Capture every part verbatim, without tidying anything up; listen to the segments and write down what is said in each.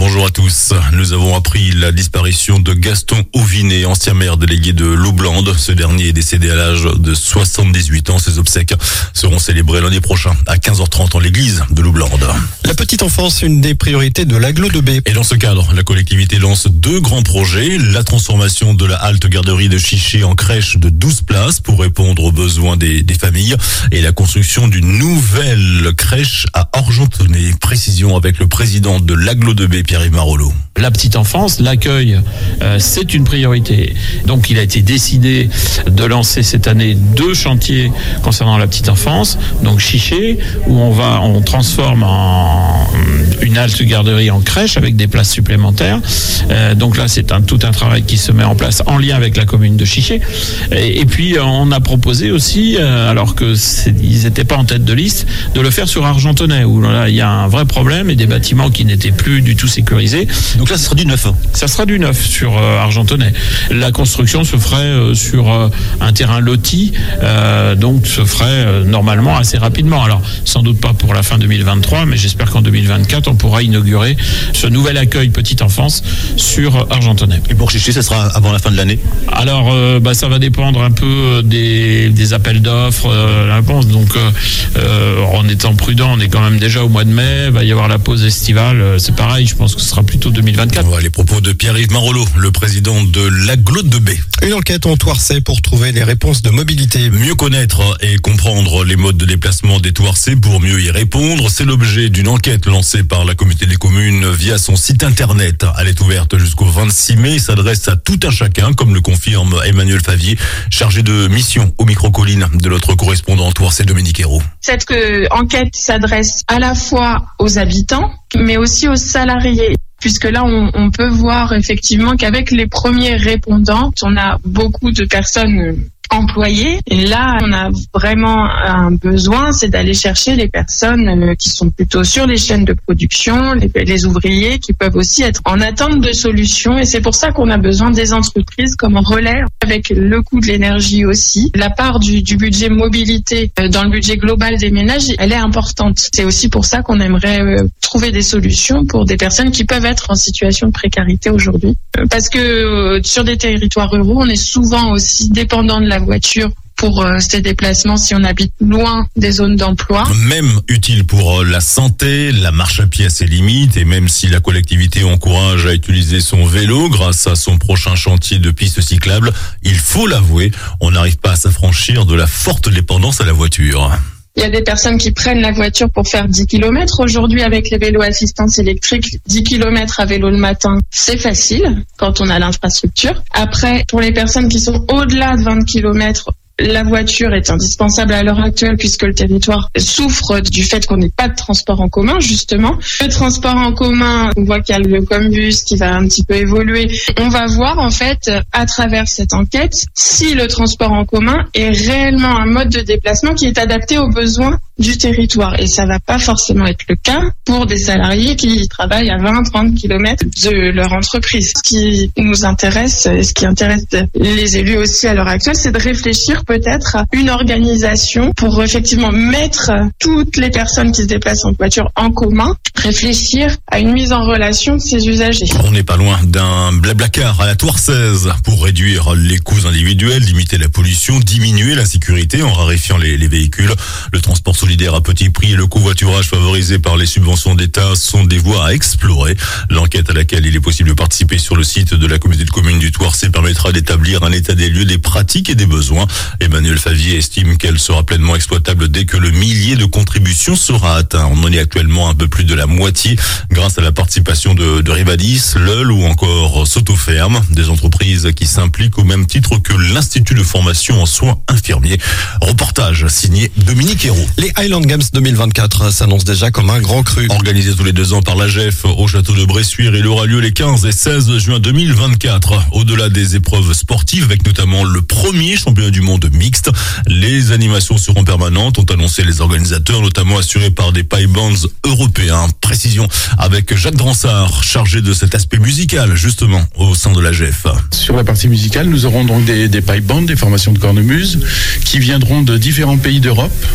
Bonjour à tous. Nous avons appris la disparition de Gaston Auvinet, ancien maire délégué de Loublande. Ce dernier est décédé à l'âge de soixante-dix-huit ans. Ses obsèques seront célébrées lundi prochain à quinze heures trente en l'église de Loublande. La petite enfance, une des priorités de l'Agglo de B. Et dans ce cadre, la collectivité lance deux grands projets. La transformation de la halte garderie de Chiché en crèche de douze places pour répondre aux besoins des, des familles et la construction d'une nouvelle crèche à Argentonnet. Précision avec le président de l'Agglo de B, Pierre-Yves Marolleau. La petite enfance, l'accueil, euh, c'est une priorité. Donc il a été décidé de lancer cette année deux chantiers concernant la petite enfance. Donc Chiché, où on va, on transforme en une halte garderie en crèche avec des places supplémentaires. Euh, donc là, c'est un, tout un travail qui se met en place en lien avec la commune de Chiché. Et, et puis on a proposé aussi, euh, alors que ils n'étaient pas en tête de liste, de le faire sur Argentonnet, où là il y a un vrai problème et des bâtiments qui n'étaient plus du tout sécurisés. Donc là, ce sera du neuf. Ça sera du neuf sur euh, Argentonnet. La construction se ferait euh, sur euh, un terrain loti, euh, donc se ferait euh, normalement assez rapidement. Alors, sans doute pas pour la fin deux mille vingt-trois, mais j'espère qu'en deux mille vingt-quatre, on pourra inaugurer ce nouvel accueil petite enfance sur Argentonnet. Et pour Chiché, ça sera avant la fin de l'année? Alors, euh, bah, ça va dépendre un peu des, des appels d'offres, euh, la réponse. Donc, euh, euh, en étant prudent, on est quand même déjà au mois de mai, il va y avoir la pause estivale. Euh, c'est pareil, je pense que ce sera plutôt deux mille vingt-quatre. Voilà les propos de Pierre-Yves Marolleau, le président de l'Agglo de B. Une enquête en Thouarçais pour trouver les réponses de mobilité. Mieux connaître et comprendre les modes de déplacement des Thouarçais pour mieux y répondre, c'est l'objet d'une enquête lancée par la communauté des communes via son site internet. Elle est ouverte jusqu'au vingt-six mai et s'adresse à tout un chacun, comme le confirme Emmanuel Favier, chargé de mission au micro-colline de notre correspondant Thouarçais Dominique Hérault. Cette euh, enquête s'adresse à la fois aux habitants, mais aussi aux salariés. Puisque là, on, on peut voir effectivement qu'avec les premiers répondants, on a beaucoup de personnes employés. Et là, on a vraiment un besoin, c'est d'aller chercher les personnes qui sont plutôt sur les chaînes de production, les, les ouvriers qui peuvent aussi être en attente de solutions. Et c'est pour ça qu'on a besoin des entreprises comme relais, avec le coût de l'énergie aussi. La part du, du budget mobilité dans le budget global des ménages, elle est importante. C'est aussi pour ça qu'on aimerait trouver des solutions pour des personnes qui peuvent être en situation de précarité aujourd'hui. Parce que sur des territoires ruraux, on est souvent aussi dépendant de la voiture pour euh, ces déplacements si on habite loin des zones d'emploi. Même utile pour la santé, la marche à pied à ses limites, et même si la collectivité encourage à utiliser son vélo grâce à son prochain chantier de pistes cyclables, il faut l'avouer, on n'arrive pas à s'affranchir de la forte dépendance à la voiture. Il y a des personnes qui prennent la voiture pour faire dix kilomètres. Aujourd'hui, avec les vélos assistance électrique, dix kilomètres à vélo le matin, c'est facile quand on a l'infrastructure. Après, pour les personnes qui sont au-delà de vingt kilomètres, la voiture est indispensable à l'heure actuelle puisque le territoire souffre du fait qu'on n'ait pas de transport en commun, justement. Le transport en commun, on voit qu'il y a le Combus qui va un petit peu évoluer. On va voir, en fait, à travers cette enquête, si le transport en commun est réellement un mode de déplacement qui est adapté aux besoins du territoire. Et ça va pas forcément être le cas pour des salariés qui travaillent à vingt à trente kilomètres de leur entreprise. Ce qui nous intéresse, et ce qui intéresse les élus aussi à l'heure actuelle, c'est de réfléchir peut-être à une organisation pour effectivement mettre toutes les personnes qui se déplacent en voiture en commun, réfléchir à une mise en relation de ces usagers. On n'est pas loin d'un blablacar à la Thouarçaise pour réduire les coûts individuels, limiter la pollution, diminuer la sécurité en raréfiant les, les véhicules. Le transport solidaire à petit prix et le covoiturage favorisé par les subventions d'État sont des voies à explorer. L'enquête à laquelle il est possible de participer sur le site de la communauté de communes du Thouarçais permettra d'établir un état des lieux des pratiques et des besoins. Emmanuel Favier estime qu'elle sera pleinement exploitable dès que le millier de contributions sera atteint. On en est actuellement un peu plus de la moitié grâce à la participation de, de Rivadis, L E L ou encore Sotoferme, des entreprises qui s'impliquent au même titre que l'Institut de formation en soins infirmiers. Reportage signé Dominique Hérault. Les Highland Games deux mille vingt-quatre s'annoncent déjà comme un grand cru. Organisé tous les deux ans par l'A G F au château de Bressuire, il aura lieu les quinze et seize juin deux mille vingt-quatre. Au-delà des épreuves sportives, avec notamment le premier championnat du monde mixte, les animations seront permanentes, ont annoncé les organisateurs, notamment assurés par des pipe bands européens. Précision avec Jacques Dransart, chargé de cet aspect musical, justement, au sein de l'A G F. Sur la partie musicale, nous aurons donc des, des pipe bands, des formations de cornemuse, qui viendront de différents pays d'Europe,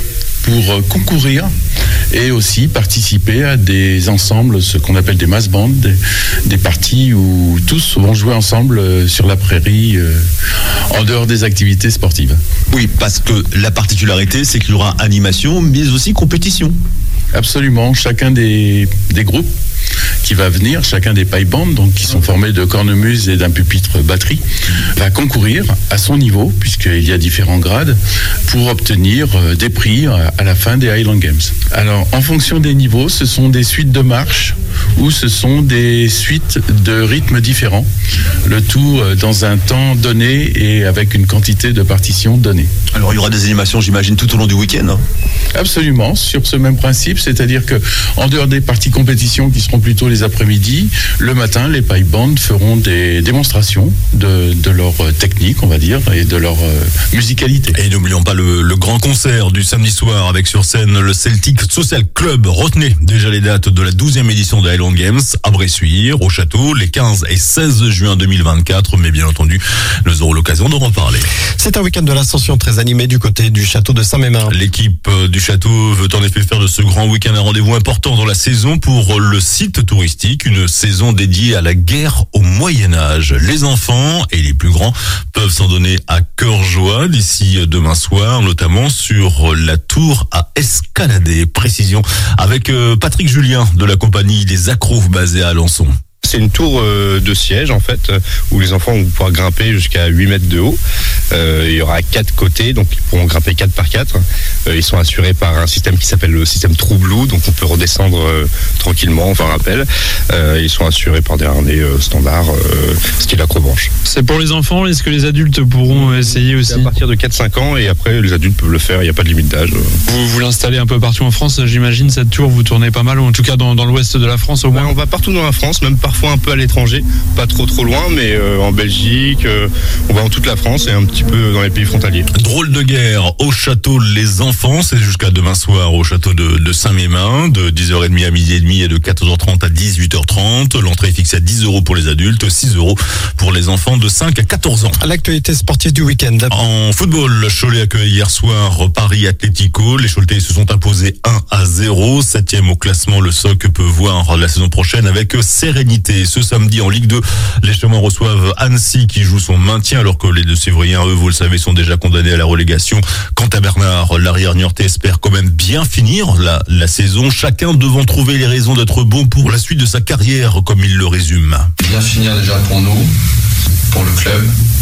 pour concourir et aussi participer à des ensembles, ce qu'on appelle des mass bands, des, des parties où tous vont jouer ensemble sur la prairie, euh, en dehors des activités sportives. Oui, parce que la particularité, c'est qu'il y aura animation, mais aussi compétition. Absolument, chacun des, des groupes qui va venir, chacun des pipe bands, donc qui sont formés de cornemuse et d'un pupitre batterie, va concourir à son niveau, puisqu'il y a différents grades, pour obtenir des prix à la fin des Highland Games. Alors, en fonction des niveaux, ce sont des suites de marches ou ce sont des suites de rythmes différents, le tout dans un temps donné et avec une quantité de partitions donnée. Alors, il y aura des animations, j'imagine, tout au long du week-end, hein ? Absolument, sur ce même principe, c'est-à-dire que en dehors des parties compétition qui seront plutôt les après-midi, le matin, les pipe bands feront des démonstrations de, de leur technique, on va dire, et de leur euh, musicalité. Et n'oublions pas le, le grand concert du samedi soir avec sur scène le Celtic Social Club. Retenez déjà les dates de la douzième édition des Highland Games à Bressuire, au château, les quinze et seize juin deux mille vingt-quatre, mais bien entendu, nous aurons l'occasion d'en reparler. C'est un week-end de l'Ascension très animé du côté du château de Saint-Mémin. L'équipe du château veut en effet faire de ce grand week-end un rendez-vous important dans la saison pour le site touristique, une saison dédiée à la guerre au Moyen-Âge. Les enfants et les plus grands peuvent s'en donner à cœur joie d'ici demain soir, notamment sur la tour à escalader. Précision avec Patrick Julien de la compagnie des Accros basée à Alençon. C'est une tour euh, de siège en fait, où les enfants vont pouvoir grimper jusqu'à huit mètres de haut. Euh, il y aura quatre côtés, donc ils pourront grimper quatre par quatre. Euh, ils sont assurés par un système qui s'appelle le système True Blue, donc on peut redescendre euh, tranquillement, enfin rappel. Euh, ils sont assurés par des harnais euh, standards, euh, style accrobranche. C'est pour les enfants, est-ce que les adultes pourront essayer aussi ? C'est à partir de quatre cinq ans et après les adultes peuvent le faire, il n'y a pas de limite d'âge. Vous, vous l'installez un peu partout en France, j'imagine, cette tour, vous tournez pas mal, ou en tout cas dans, dans l'ouest de la France au moins. Ouais, on va partout dans la France, même parfois un peu à l'étranger, pas trop trop loin, mais euh, en Belgique, euh, on va en toute la France et un petit peu dans les pays frontaliers. Drôle de guerre au château Les Enfants, c'est jusqu'à demain soir au château de, de Saint-Mémin, de dix heures trente à midi et demi et de quatorze heures trente à dix-huit heures trente. L'entrée est fixée à dix euros pour les adultes, six euros pour les enfants de cinq à quatorze ans. L'actualité sportive du week-end. En football, Cholet accueille hier soir Paris Atlético. Les Choletais se sont imposés un à zéro. Septième au classement, le S O C peut voir la saison prochaine avec sérénité. Ce samedi en Ligue deux, les Chamois reçoivent Annecy qui joue son maintien alors que les deux Sévriens, eux, vous le savez, sont déjà condamnés à la relégation. Quant à Bernard, l'arrière niortais espère quand même bien finir la, la saison, chacun devant trouver les raisons d'être bon pour la suite de sa carrière, comme il le résume. Bien finir déjà pour nous, pour le club,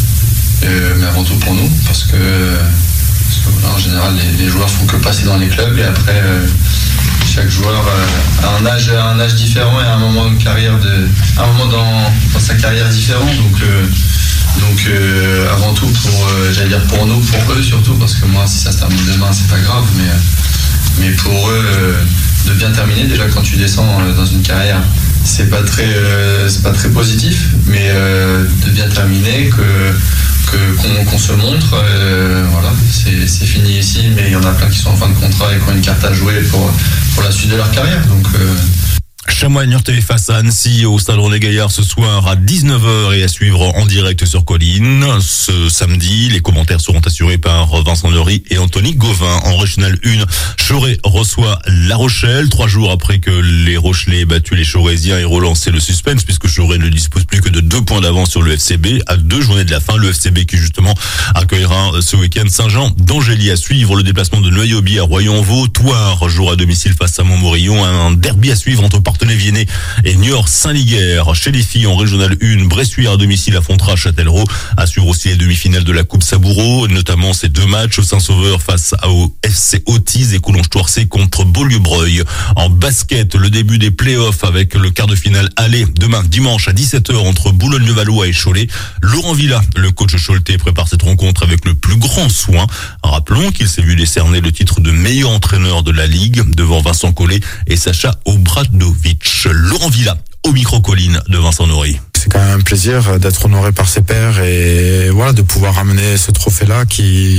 euh, mais avant tout pour nous, parce que, parce que voilà, en général, les, les joueurs font que passer dans les clubs et après... Euh, chaque joueur a un âge, un âge différent et un moment de carrière de, un moment dans, dans sa carrière différent. Donc, euh, donc euh, avant tout pour, euh, j'allais dire pour nous, pour eux surtout, parce que moi si ça se termine demain c'est pas grave, mais, mais pour eux euh, de bien terminer. Déjà quand tu descends euh, dans une carrière, c'est pas très, euh, c'est pas très positif, mais euh, de bien terminer que Que, qu'on, qu'on se montre, euh, voilà, c'est, c'est fini ici, mais il y en a plein qui sont en fin de contrat et qui ont une carte à jouer pour, pour la suite de leur carrière. Donc, euh... Chamois niortais face à Annecy au Stade René Gaillard ce soir à dix-neuf heures et à suivre en direct sur Colline. Ce samedi, les commentaires seront assurés par Vincent Neury et Anthony Gauvin. En Régional un, Choré reçoit La Rochelle. Trois jours après que les Rochelais aient battu les Chorésiens et relancé le suspense, puisque Choré ne dispose plus que de deux points d'avance sur le F C B à deux journées de la fin. Le F C B qui justement accueillera ce week-end Saint-Jean d'Angély. À suivre le déplacement de Noyauby à Royan-Vaux. Thouars jouera à domicile face à Montmorillon. Un derby à suivre entre partenaires Viennet et Niort-Saint-Liguerre. Chez les filles en Régional un, Bressuire à domicile affrontera Châtellerault. À suivre aussi les demi-finales de la Coupe Saboureau, notamment ces deux matchs, Saint-Sauveur face au F C Autise et Coulonges-Toircé contre Beaulieu-Breuil. En basket, le début des playoffs avec le quart de finale aller demain dimanche à dix-sept heures entre Boulogne-le-Valois et Cholet. Laurent Villa, le coach choletais, prépare cette rencontre avec le plus grand soin. Rappelons qu'il s'est vu décerner le titre de meilleur entraîneur de la Ligue devant Vincent Collet et Sacha Obradovic. Laurent Villa, au micro-colline de Vincent Neury. C'est quand même un plaisir d'être honoré par ses pairs et voilà, de pouvoir amener ce trophée-là qui,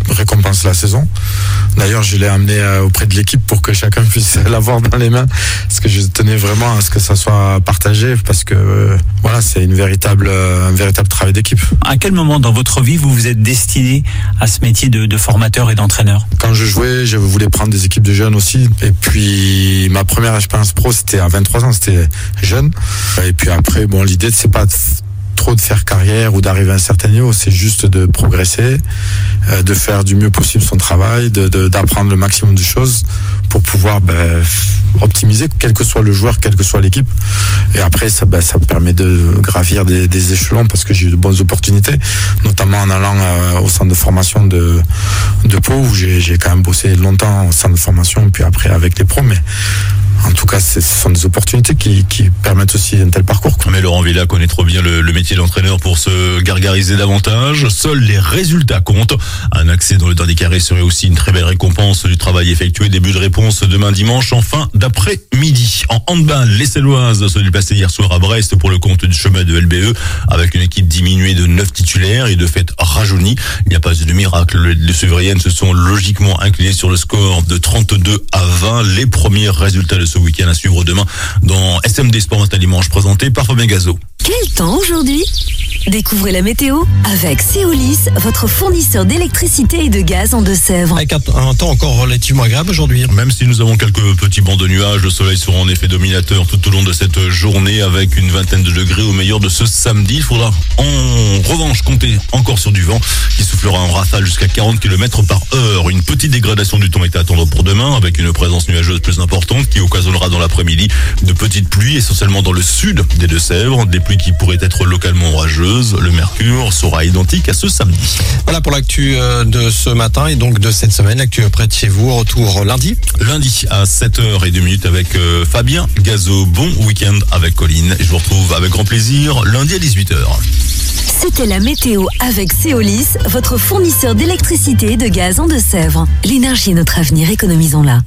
récompense la saison. D'ailleurs, je l'ai amené auprès de l'équipe pour que chacun puisse l'avoir dans les mains, parce que je tenais vraiment à ce que ça soit partagé, parce que euh, voilà, c'est une véritable, un véritable travail d'équipe. À quel moment dans votre vie vous vous êtes destiné à ce métier de, de formateur et d'entraîneur? Quand je jouais, je voulais prendre des équipes de jeunes aussi. Et puis ma première expérience pro, c'était à vingt-trois ans, c'était jeune. Et puis après, bon, l'idée c'est pas trop de faire carrière ou d'arriver à un certain niveau, c'est juste de progresser, euh, de faire du mieux possible son travail, de, de, d'apprendre le maximum de choses pour pouvoir ben, optimiser, quel que soit le joueur, quelle que soit l'équipe. Et après, ça, ben, ça me permet de gravir des, des échelons, parce que j'ai eu de bonnes opportunités, notamment en allant euh, au centre de formation de, de Pau, où j'ai, j'ai quand même bossé longtemps au centre de formation, puis après avec les pros. Mais en tout cas, ce sont des opportunités qui, qui permettent aussi un tel parcours. Mais Laurent Villa connaît trop bien le, le métier d'entraîneur pour se gargariser davantage. Seuls les résultats comptent. Un accès dans le dernier carré serait aussi une très belle récompense du travail effectué. Début de réponse demain dimanche en fin d'après-midi. En handball, les Céloises se déplaçaient hier soir à Brest pour le compte du chemin de L B E, avec une équipe diminuée de neuf titulaires et de fait rajeunie. Il n'y a pas eu de miracle. Les Sévériennes se sont logiquement inclinées sur le score de trente-deux à vingt. Les premiers résultats de ce week-end à suivre demain dans S M D Sport Matin Dimanche, présenté par Fabien Gazo. Quel temps aujourd'hui? Découvrez la météo avec Céolis, votre fournisseur d'électricité et de gaz en Deux-Sèvres. Avec un, un temps encore relativement agréable aujourd'hui. Même si nous avons quelques petits bancs de nuages, le soleil sera en effet dominateur tout au long de cette journée, avec une vingtaine de degrés au meilleur de ce samedi. Il faudra en revanche compter encore sur du vent qui soufflera en rafale jusqu'à quarante kilomètres par heure. Une petite dégradation du temps est à attendre pour demain, avec une présence nuageuse plus importante qui occasionnera dans l'après-midi de petites pluies, essentiellement dans le sud des Deux-Sèvres, des pluies qui pourraient être localement orageuses. Le mercure sera identique à ce samedi. Voilà pour l'actu de ce matin et donc de cette semaine. L'actu près de chez vous. Retour lundi. Lundi à sept heures trente avec euh, Fabien Gazo. Bon week-end avec Colline. Je vous retrouve avec grand plaisir lundi à dix-huit heures. C'était la météo avec Céolis, votre fournisseur d'électricité et de gaz en Deux-Sèvres. L'énergie est notre avenir, économisons-la.